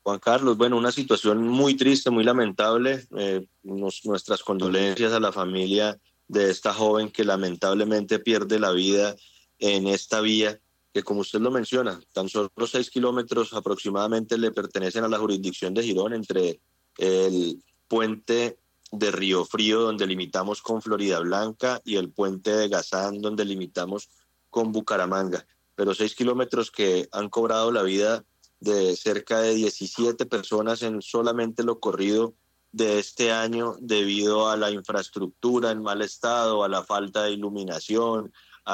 Juan Carlos, bueno, una situación muy triste, muy lamentable. Nuestras condolencias a la familia de esta joven que lamentablemente pierde la vida en esta vía, que como usted lo menciona, tan solo 6 kilómetros aproximadamente le pertenecen a la jurisdicción de Girón, entre el puente de Río Frío, donde limitamos con Florida Blanca, y el puente de Gazán, donde limitamos con Bucaramanga. Pero 6 kilómetros que han cobrado la vida de cerca de 17 personas en solamente lo corrido de este año, debido a la infraestructura en mal estado, a la falta de iluminación,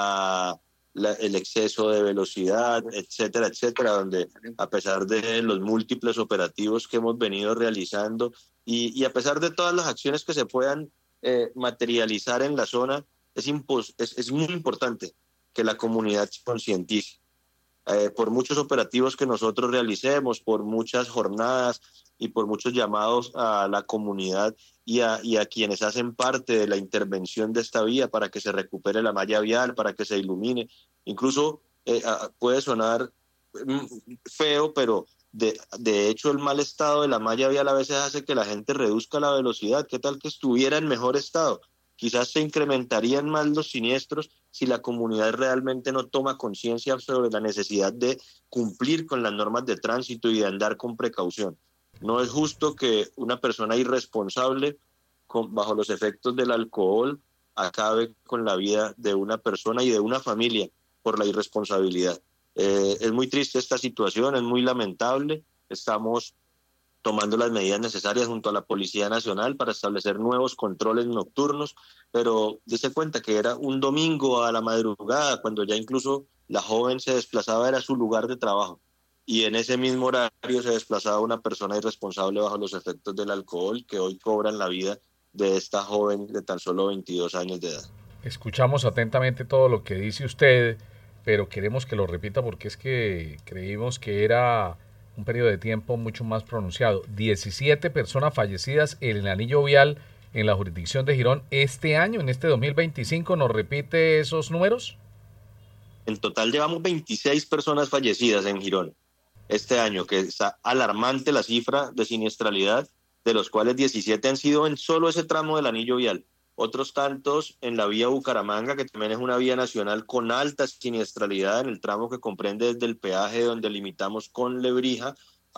el exceso de velocidad, etcétera, etcétera, donde a pesar de los múltiples operativos que hemos venido realizando y a pesar de todas las acciones que se puedan materializar en la zona, es muy importante que la comunidad se concientice. Por muchos operativos que nosotros realicemos, por muchas jornadas y por muchos llamados a la comunidad y a quienes hacen parte de la intervención de esta vía para que se recupere la malla vial, para que se ilumine. Incluso puede sonar feo, pero de hecho el mal estado de la malla vial a veces hace que la gente reduzca la velocidad. ¿Qué tal que estuviera en mejor estado? Quizás se incrementarían más los siniestros si la comunidad realmente no toma conciencia sobre la necesidad de cumplir con las normas de tránsito y de andar con precaución. No es justo que una persona irresponsable, bajo los efectos del alcohol, acabe con la vida de una persona y de una familia por la irresponsabilidad. Es muy triste esta situación, es muy lamentable. Estamos tomando las medidas necesarias junto a la Policía Nacional para establecer nuevos controles nocturnos, pero dése cuenta que era un domingo a la madrugada, cuando ya incluso la joven se desplazaba, era su lugar de trabajo, y en ese mismo horario se desplazaba una persona irresponsable bajo los efectos del alcohol, que hoy cobran la vida de esta joven de tan solo 22 años de edad. Escuchamos atentamente todo lo que dice usted, pero queremos que lo repita porque es que creímos que era un periodo de tiempo mucho más pronunciado. 17 personas fallecidas en el anillo vial en la jurisdicción de Girón este año, en este 2025. ¿Nos repite esos números? En total llevamos 26 personas fallecidas en Girón este año, que está alarmante la cifra de siniestralidad, de los cuales 17 han sido en solo ese tramo del anillo vial. Otros tantos en la vía Bucaramanga, que también es una vía nacional con alta siniestralidad, en el tramo que comprende desde el peaje donde limitamos con Lebrija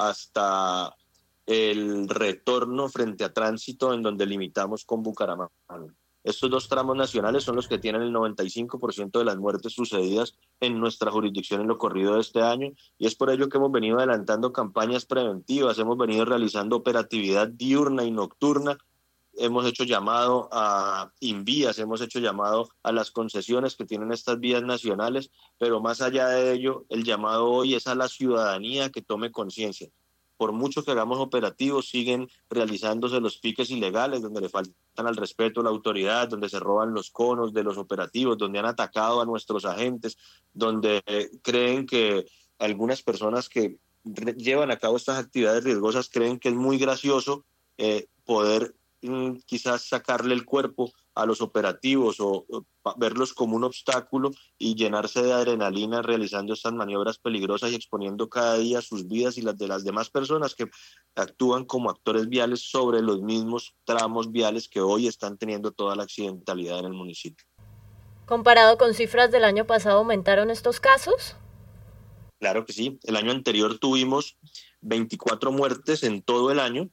hasta el retorno frente a Tránsito, en donde limitamos con Bucaramanga. Estos dos tramos nacionales son los que tienen el 95% de las muertes sucedidas en nuestra jurisdicción en lo corrido de este año, y es por ello que hemos venido adelantando campañas preventivas, hemos venido realizando operatividad diurna y nocturna, hemos hecho llamado a Invías, hemos hecho llamado a las concesiones que tienen estas vías nacionales, pero más allá de ello, el llamado hoy es a la ciudadanía que tome conciencia. Por mucho que hagamos operativos, siguen realizándose los piques ilegales, donde le faltan al respeto a la autoridad, donde se roban los conos de los operativos, donde han atacado a nuestros agentes, donde creen que algunas personas que llevan a cabo estas actividades riesgosas creen que es muy gracioso poder quizás sacarle el cuerpo a los operativos o verlos como un obstáculo y llenarse de adrenalina realizando estas maniobras peligrosas y exponiendo cada día sus vidas y las de las demás personas que actúan como actores viales sobre los mismos tramos viales que hoy están teniendo toda la accidentalidad en el municipio. ¿Comparado con cifras del año pasado, aumentaron estos casos? Claro que sí. El año anterior tuvimos 24 muertes en todo el año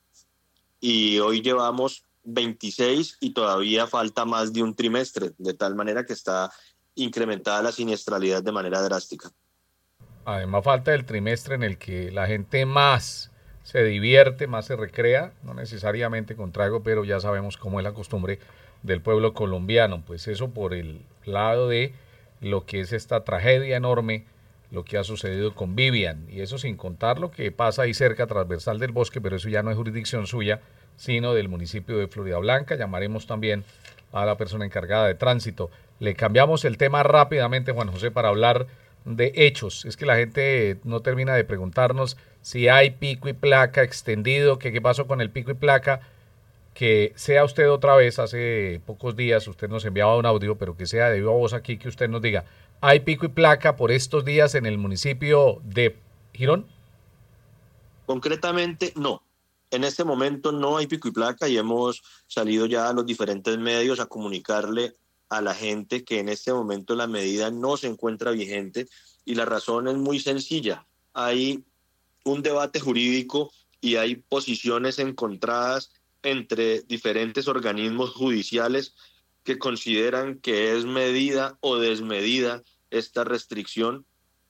y hoy llevamos 26 y todavía falta más de un trimestre, de tal manera que está incrementada la siniestralidad de manera drástica. Además falta el trimestre en el que la gente más se divierte, más se recrea, no necesariamente con trago, pero ya sabemos cómo es la costumbre del pueblo colombiano. Pues eso por el lado de lo que es esta tragedia enorme, lo que ha sucedido con Vivian, y eso sin contar lo que pasa ahí cerca, transversal del Bosque, pero eso ya no es jurisdicción suya, sino del municipio de Florida Blanca. Llamaremos también a la persona encargada de tránsito. Le cambiamos el tema rápidamente, Juan José, para hablar de hechos. Es que la gente no termina de preguntarnos si hay pico y placa extendido, que qué pasó con el pico y placa. Que sea usted otra vez, hace pocos días usted nos enviaba un audio, pero que sea de viva voz aquí, que usted nos diga, ¿hay pico y placa por estos días en el municipio de Girón? Concretamente, no. En este momento no hay pico y placa y hemos salido ya a los diferentes medios a comunicarle a la gente que en este momento la medida no se encuentra vigente, y la razón es muy sencilla. Hay un debate jurídico y hay posiciones encontradas entre diferentes organismos judiciales que consideran que es medida o desmedida esta restricción,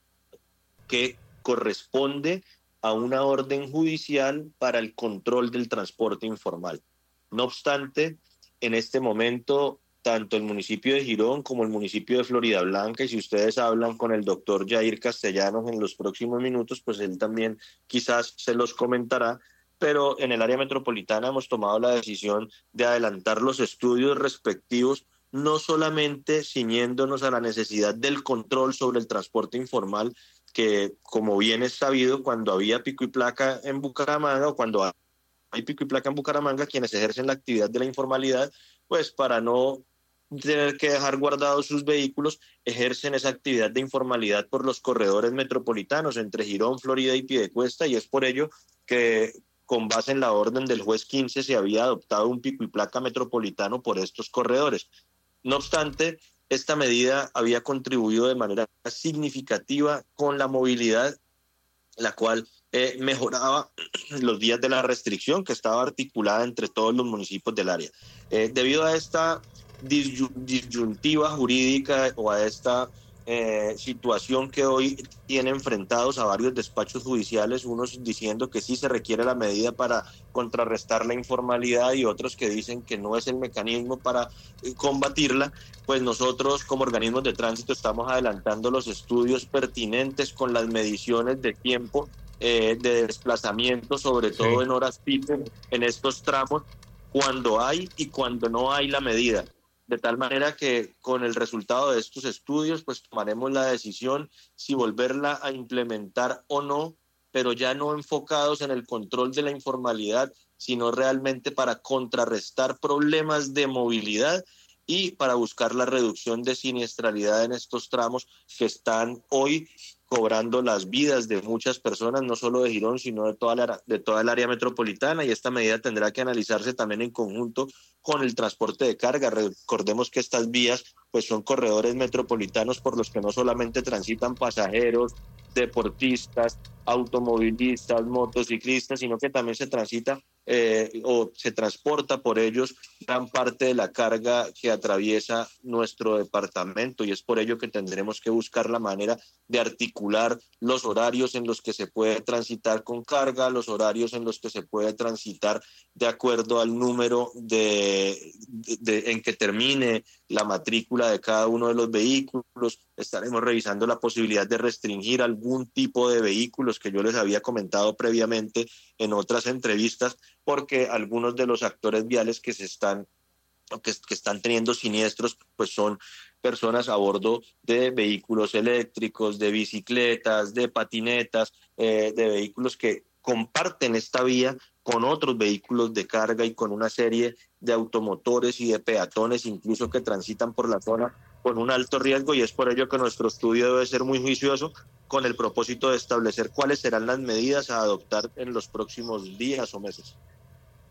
que corresponde a una orden judicial para el control del transporte informal. No obstante, en este momento, tanto el municipio de Girón como el municipio de Floridablanca, y si ustedes hablan con el doctor Jair Castellanos en los próximos minutos, pues él también quizás se los comentará, pero en el área metropolitana hemos tomado la decisión de adelantar los estudios respectivos, no solamente ciñéndonos a la necesidad del control sobre el transporte informal, que como bien es sabido, cuando había pico y placa en Bucaramanga, o cuando hay pico y placa en Bucaramanga, quienes ejercen la actividad de la informalidad, pues para no tener que dejar guardados sus vehículos, ejercen esa actividad de informalidad por los corredores metropolitanos entre Girón, Florida y Piedecuesta, y es por ello que con base en la orden del juez 15 se había adoptado un pico y placa metropolitano por estos corredores. No obstante, esta medida había contribuido de manera significativa con la movilidad, la cual mejoraba los días de la restricción que estaba articulada entre todos los municipios del área. Debido a esta disyuntiva jurídica o a esta situación que hoy tiene enfrentados a varios despachos judiciales, unos diciendo que sí se requiere la medida para contrarrestar la informalidad y otros que dicen que no es el mecanismo para combatirla, pues nosotros como organismos de tránsito estamos adelantando los estudios pertinentes con las mediciones de tiempo de desplazamiento, sobre todo en horas pico, en estos tramos, cuando hay y cuando no hay la medida. De tal manera que con el resultado de estos estudios, pues tomaremos la decisión si volverla a implementar o no, pero ya no enfocados en el control de la informalidad, sino realmente para contrarrestar problemas de movilidad y para buscar la reducción de siniestralidad en estos tramos que están hoy cobrando las vidas de muchas personas, no solo de Girón, sino de toda el área metropolitana, y esta medida tendrá que analizarse también en conjunto con el transporte de carga. Recordemos que estas vías pues son corredores metropolitanos por los que no solamente transitan pasajeros, deportistas, automovilistas, motociclistas, sino que también se transita o se transporta por ellos gran parte de la carga que atraviesa nuestro departamento, y es por ello que tendremos que buscar la manera de articular los horarios en los que se puede transitar con carga, los horarios en los que se puede transitar de acuerdo al número en que termine la matrícula de cada uno de los vehículos. Estaremos revisando la posibilidad de restringir algún tipo de vehículos que yo les había comentado previamente en otras entrevistas, porque algunos de los actores viales que están teniendo siniestros pues son personas a bordo de vehículos eléctricos, de bicicletas, de patinetas, de vehículos que comparten esta vía con otros vehículos de carga y con una serie de automotores y de peatones incluso que transitan por la zona con un alto riesgo, y es por ello que nuestro estudio debe ser muy juicioso con el propósito de establecer cuáles serán las medidas a adoptar en los próximos días o meses.